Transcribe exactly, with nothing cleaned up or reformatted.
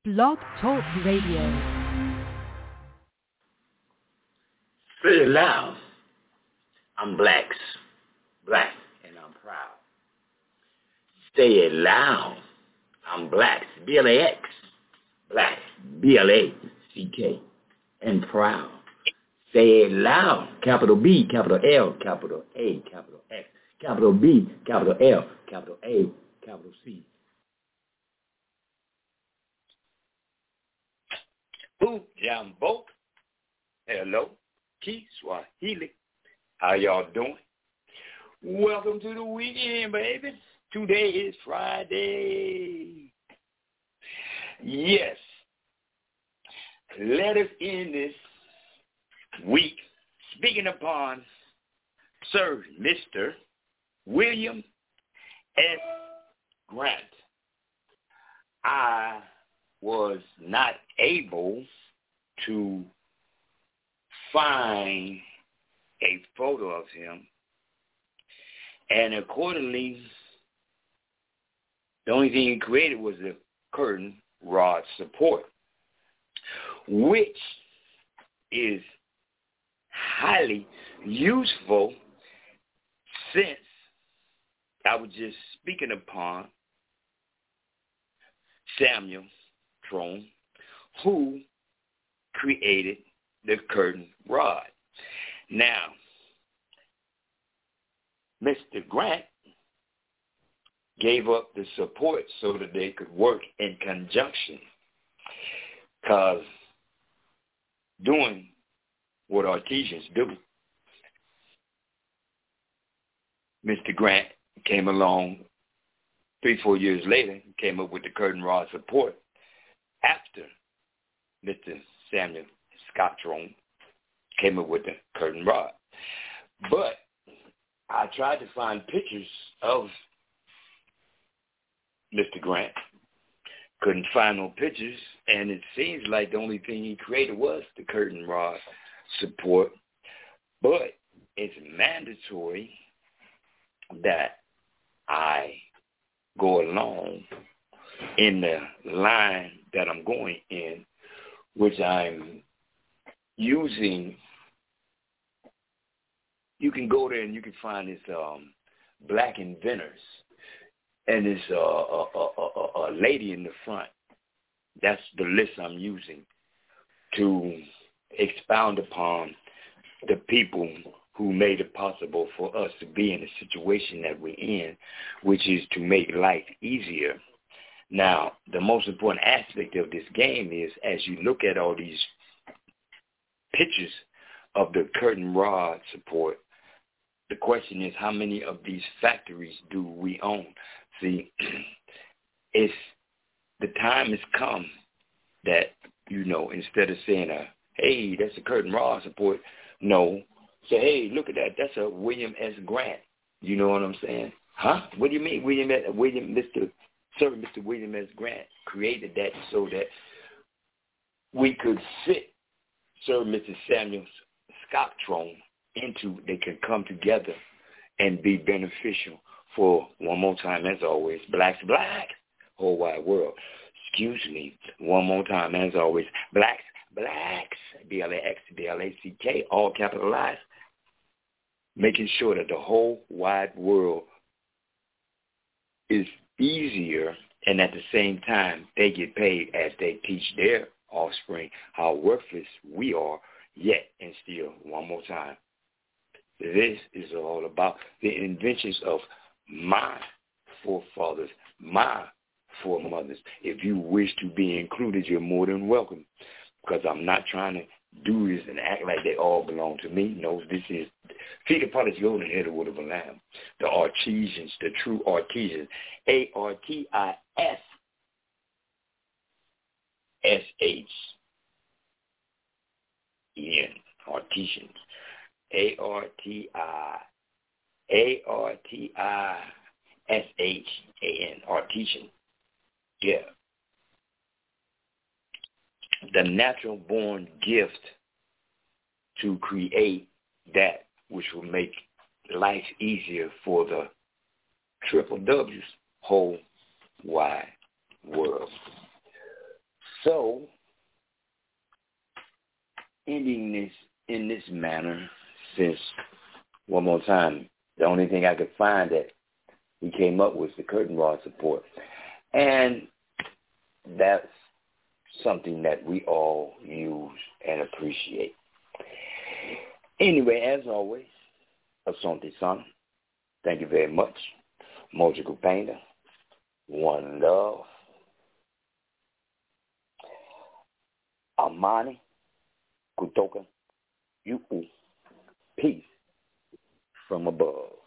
Blog Talk Radio. Say it loud. I'm blacks, black, and I'm proud. Say it loud. I'm blacks, B L A X, black, B L A C K, and proud. Say it loud. Capital B, capital L, capital A, capital X, capital B, capital L, capital A, capital C. Ujambo. Hello, Kiswahili. How y'all doing? Welcome to the weekend, baby. Today is Friday. Yes. Let us end this week speaking upon Sir Mister William S. Grant. I was not able to find a photo of him, and accordingly, the only thing he created was a curtain rod support, which is highly useful since I was just speaking upon Samuel Trone, who created the curtain rod. Now, Mister Grant gave up the support so that they could work in conjunction, because doing what artisans do, Mister Grant came along three, four years later, came up with the curtain rod support after Mister Samuel Scott Trone came up with the curtain rod. But I tried to find pictures of Mister Grant. Couldn't find no pictures, and it seems like the only thing he created was the curtain rod support. But it's mandatory that I go along in the line that I'm going in, which I'm using. You can go there and you can find this um, Black Inventors, and there's a, a, a, a lady in the front. That's the list I'm using to expound upon the people who made it possible for us to be in the situation that we're in, which is to make life easier. Now, the most important aspect of this game is, as you look at all these pictures of the curtain rod support, the question is, how many of these factories do we own? See, it's the time has come that, you know, instead of saying, a, hey, that's a curtain rod support, no, say, hey, look at that, that's a William S. Grant. You know what I'm saying? Huh? What do you mean, William, William, Mister Sir, Mister William S. Grant created that so that we could fit Sir Mister Samuel Scott Trone into, they could come together and be beneficial for, one more time, as always, blacks, black, whole wide world. Excuse me, one more time, as always, blacks, blacks, B L A X, B L A C K, all capitalized, making sure that the whole wide world is easier, and at the same time, they get paid as they teach their offspring how worthless we are, yet and still, one more time, this is all about the inventions of my forefathers, my foremothers. If you wish to be included, you're more than welcome, because I'm not trying to do this and act like they all belong to me. No, this is Feed the Potter's golden head of wood of a lamb. The artisans, the true artisans, A R T I S S H E N, artisans. A R T I A R T I S H A N, artisan. Yeah. The natural born gift to create that which will make life easier for the triple W's, whole wide world. So, ending this in this manner, since, one more time, the only thing I could find that he came up with was the curtain rod support. And that's something that we all use and appreciate. Anyway, as always, Asante Sana, thank you very much. Moji Kupenda, one love. Amani, kutoka, you, peace from above.